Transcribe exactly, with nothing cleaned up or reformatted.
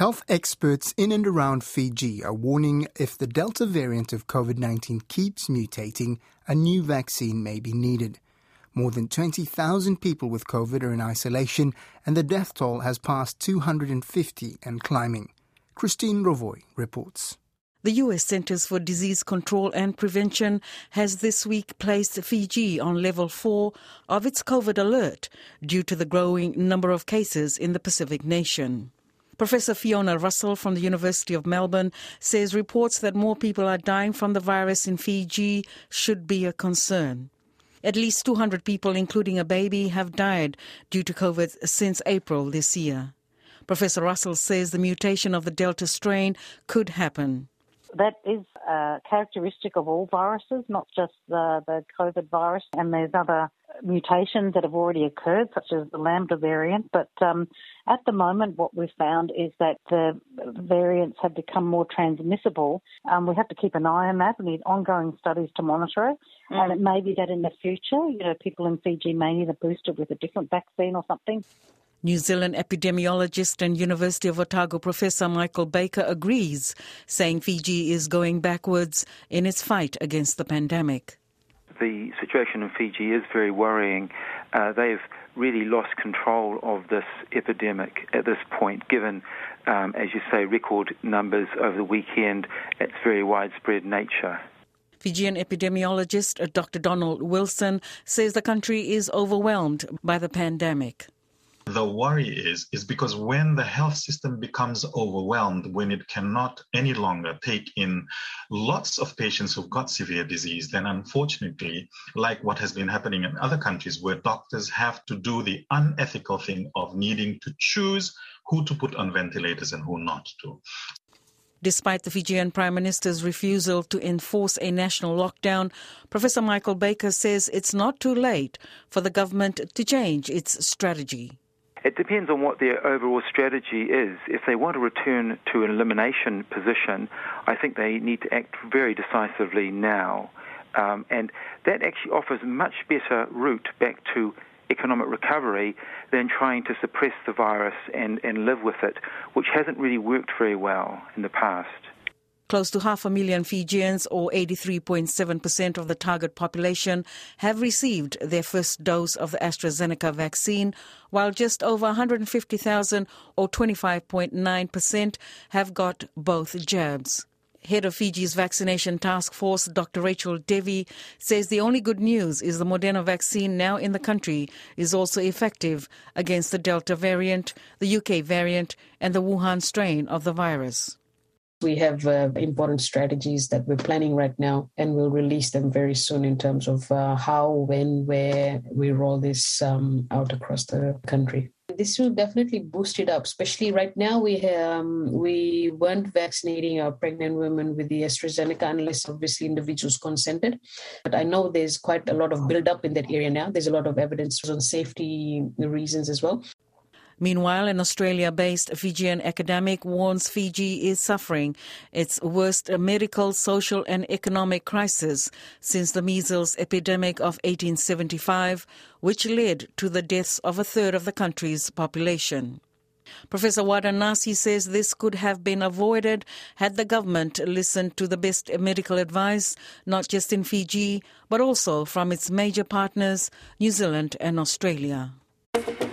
Health experts in and around Fiji are warning if the Delta variant of COVID nineteen keeps mutating, a new vaccine may be needed. More than twenty thousand people with COVID are in isolation, and the death toll has passed two hundred fifty and climbing. Christine Rovoy reports. The U S Centers for Disease Control and Prevention has this week placed Fiji on level four of its COVID alert due to the growing number of cases in the Pacific nation. Professor Fiona Russell from the University of Melbourne says reports that more people are dying from the virus in Fiji should be a concern. At least two hundred people, including a baby, have died due to COVID since April this year. Professor Russell says the mutation of the Delta strain could happen. That is a characteristic of all viruses, not just the, the COVID virus. And there's other mutations that have already occurred, such as the Lambda variant. But um, at the moment, what we've found is that the variants have become more transmissible. Um, we have to keep an eye on that. We need ongoing studies to monitor it. Mm. And it may be that in the future, you know, people in Fiji may need a booster with a different vaccine or something. New Zealand epidemiologist and University of Otago Professor Michael Baker agrees, saying Fiji is going backwards in its fight against the pandemic. The situation in Fiji is very worrying. Uh, they've really lost control of this epidemic at this point, given, um, as you say, record numbers over the weekend, its very widespread nature. Fijian epidemiologist Doctor Donald Wilson says the country is overwhelmed by the pandemic. The worry is, is because when the health system becomes overwhelmed, when it cannot any longer take in lots of patients who've got severe disease, then unfortunately, like what has been happening in other countries where doctors have to do the unethical thing of needing to choose who to put on ventilators and who not to. Despite the Fijian Prime Minister's refusal to enforce a national lockdown, Professor Michael Baker says it's not too late for the government to change its strategy. It depends on what their overall strategy is. If they want to return to an elimination position, I think they need to act very decisively now. Um, and that actually offers a much better route back to economic recovery than trying to suppress the virus and, and live with it, which hasn't really worked very well in the past. Close to half a million Fijians, or eighty-three point seven percent of the target population, have received their first dose of the AstraZeneca vaccine, while just over one hundred fifty thousand, or twenty-five point nine percent, have got both jabs. Head of Fiji's vaccination task force, Doctor Rachel Devi, says the only good news is the Moderna vaccine now in the country is also effective against the Delta variant, the U K variant, and the Wuhan strain of the virus. We have uh, important strategies that we're planning right now, and we'll release them very soon in terms of uh, how, when, where we roll this um, out across the country. This will definitely boost it up, especially right now. We um, we weren't vaccinating our pregnant women with the AstraZeneca unless obviously individuals consented. But I know there's quite a lot of build-up in that area now. There's a lot of evidence on safety reasons as well. Meanwhile, an Australia-based Fijian academic warns Fiji is suffering its worst medical, social and economic crisis since the measles epidemic of eighteen seventy-five, which led to the deaths of a third of the country's population. Professor Wadanasi says this could have been avoided had the government listened to the best medical advice, not just in Fiji, but also from its major partners, New Zealand and Australia.